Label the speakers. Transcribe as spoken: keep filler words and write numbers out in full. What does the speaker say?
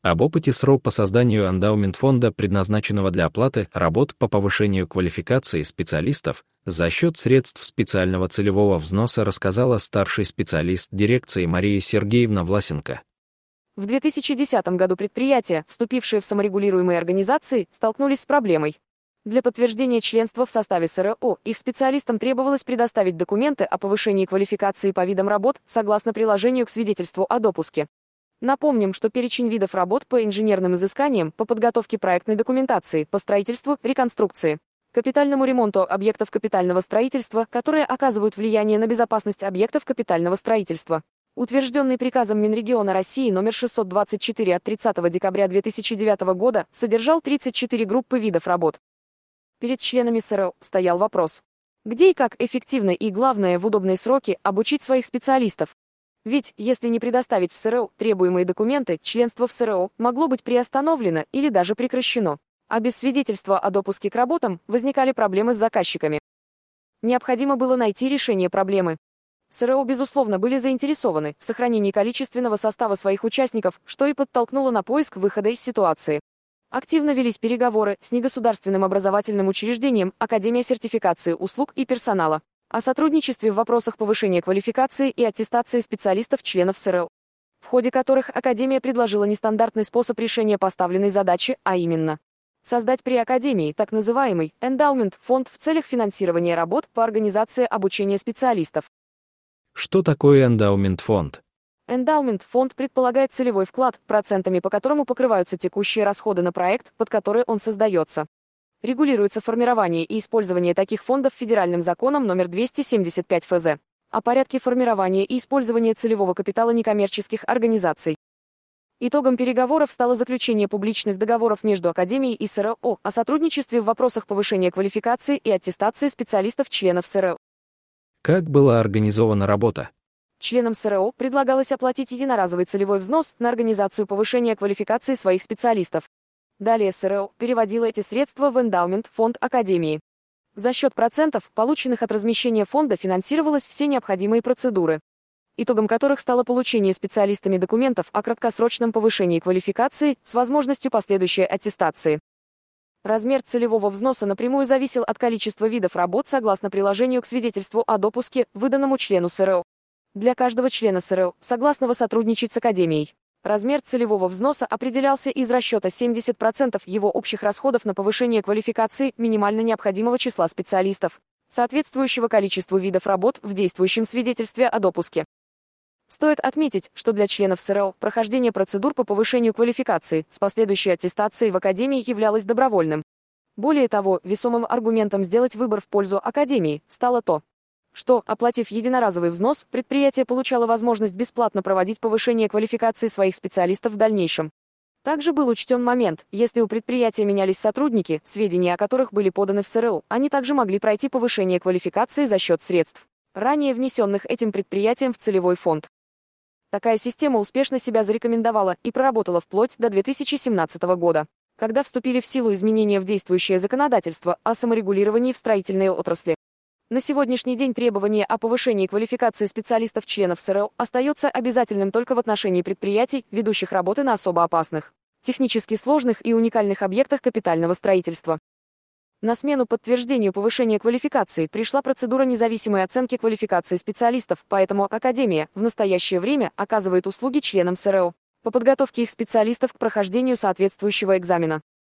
Speaker 1: Об опыте эс эр о по созданию эндаумент-фонда, предназначенного для оплаты работ по повышению квалификации специалистов за счет средств специального целевого взноса, рассказала старший специалист дирекции Мария Сергеевна Власенко.
Speaker 2: В две тысячи десятом году предприятия, вступившие в саморегулируемые организации, столкнулись с проблемой. Для подтверждения членства в составе эс эр о их специалистам требовалось предоставить документы о повышении квалификации по видам работ согласно приложению к свидетельству о допуске. Напомним, что перечень видов работ по инженерным изысканиям, по подготовке проектной документации, по строительству, реконструкции, капитальному ремонту объектов капитального строительства, которые оказывают влияние на безопасность объектов капитального строительства, утвержденный приказом Минрегиона России номер шестьсот двадцать четыре от тридцатого декабря две тысячи девятого года, содержал тридцать четыре группы видов работ. Перед членами эс эр о стоял вопрос: где и как эффективно и, главное, в удобные сроки обучить своих специалистов? Ведь, если не предоставить в эс эр о требуемые документы, членство в эс эр о могло быть приостановлено или даже прекращено, а без свидетельства о допуске к работам возникали проблемы с заказчиками. Необходимо было найти решение проблемы. эс эр о, безусловно, были заинтересованы в сохранении количественного состава своих участников, что и подтолкнуло на поиск выхода из ситуации. Активно велись переговоры с негосударственным образовательным учреждением Академия сертификации услуг и персонала о сотрудничестве в вопросах повышения квалификации и аттестации специалистов-членов эс эр о, в ходе которых Академия предложила нестандартный способ решения поставленной задачи, а именно создать при Академии так называемый эндаумент-фонд в целях финансирования работ по организации обучения специалистов.
Speaker 1: Что такое эндаумент-фонд?
Speaker 2: Эндаумент-фонд предполагает целевой вклад, процентами по которому покрываются текущие расходы на проект, под который он создается. Регулируется формирование и использование таких фондов федеральным законом номер двести семьдесят пять эф зэ о порядке формирования и использования целевого капитала некоммерческих организаций. Итогом переговоров стало заключение публичных договоров между Академией и эс эр о о сотрудничестве в вопросах повышения квалификации и аттестации специалистов-членов эс эр о.
Speaker 1: Как была организована работа?
Speaker 2: Членам эс эр о предлагалось оплатить единоразовый целевой взнос на организацию повышения квалификации своих специалистов. Далее эс эр о переводила эти средства в эндаумент-фонд Академии. За счет процентов, полученных от размещения фонда, финансировалось все необходимые процедуры, итогом которых стало получение специалистами документов о краткосрочном повышении квалификации с возможностью последующей аттестации. Размер целевого взноса напрямую зависел от количества видов работ согласно приложению к свидетельству о допуске, выданному члену эс эр о. Для каждого члена эс эр о, согласного сотрудничать с Академией, размер целевого взноса определялся из расчета семьдесят процентов его общих расходов на повышение квалификации минимально необходимого числа специалистов, соответствующего количеству видов работ в действующем свидетельстве о допуске. Стоит отметить, что для членов эс эр о прохождение процедур по повышению квалификации с последующей аттестацией в Академии являлось добровольным. Более того, весомым аргументом сделать выбор в пользу Академии стало то, что, оплатив единоразовый взнос, предприятие получало возможность бесплатно проводить повышение квалификации своих специалистов в дальнейшем. Также был учтен момент: если у предприятия менялись сотрудники, сведения о которых были поданы в эс эр о, они также могли пройти повышение квалификации за счет средств, ранее внесенных этим предприятием в целевой фонд. Такая система успешно себя зарекомендовала и проработала вплоть до две тысячи семнадцатого года, когда вступили в силу изменения в действующее законодательство о саморегулировании в строительной отрасли. На сегодняшний день требование о повышении квалификации специалистов-членов эс эр о остается обязательным только в отношении предприятий, ведущих работы на особо опасных, технически сложных и уникальных объектах капитального строительства. На смену подтверждению повышения квалификации пришла процедура независимой оценки квалификации специалистов, поэтому Академия в настоящее время оказывает услуги членам эс эр о по подготовке их специалистов к прохождению соответствующего экзамена.